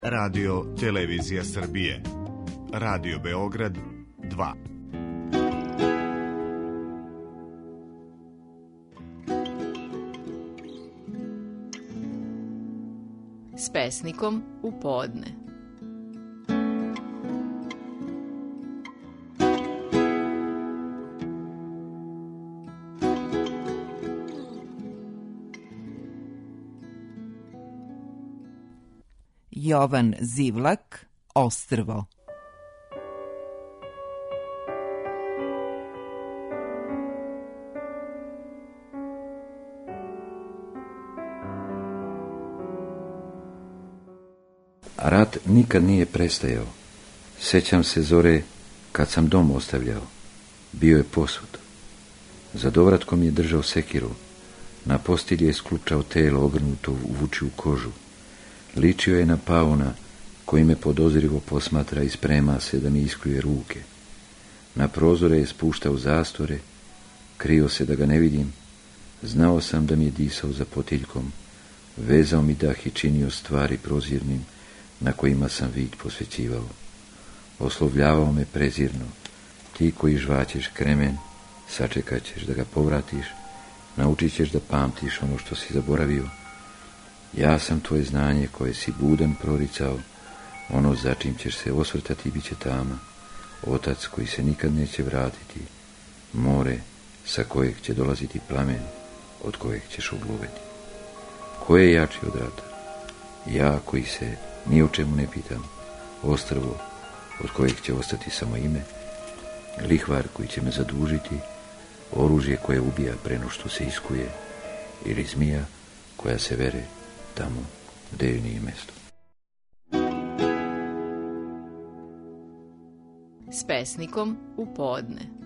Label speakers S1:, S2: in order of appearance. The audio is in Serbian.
S1: Radio Televizija Srbije. Radio Beograd 2.
S2: S pesnikom u podne.
S3: Jovan Zivlak, Ostrvo.
S4: Rat nikad nije prestajao. Sjećam se zore kad sam dom ostavljao. Bio je posud. Za dovratkom je držao sekiru. Na postilji je sklupčao telo ogrnuto u vučiju kožu. Ličio je na pauna koji me podozrivo posmatra i sprema se da mi iskljuje ruke. Na prozore je spuštao zastore, krio se da ga ne vidim. Znao sam da mi je disao za potiljkom, vezao mi dah i činio stvari prozirnim na kojima sam vid posvećivao. Oslovljavao me prezirno: ti koji žvaćeš kremen, sačekat ćeš da ga povratiš, naučit ćeš da pamtiš ono što si zaboravio. Ja sam tvoje znanje koje si budan proricao, ono za čim ćeš se osvrtati bit će tama, otac koji se nikad neće vratiti, more sa kojeg će dolaziti plamen, od kojeg ćeš ogluveti. Ko je jači od rata? Ja koji se ni o čemu ne pitam, ostrvo od kojeg će ostati samo ime, lihvar koji će me zadužiti, oružje koje ubija preno što se iskuje, ili zmija koja se vere tamo gdje joj nije mjesto.
S2: S pesnikom u podne.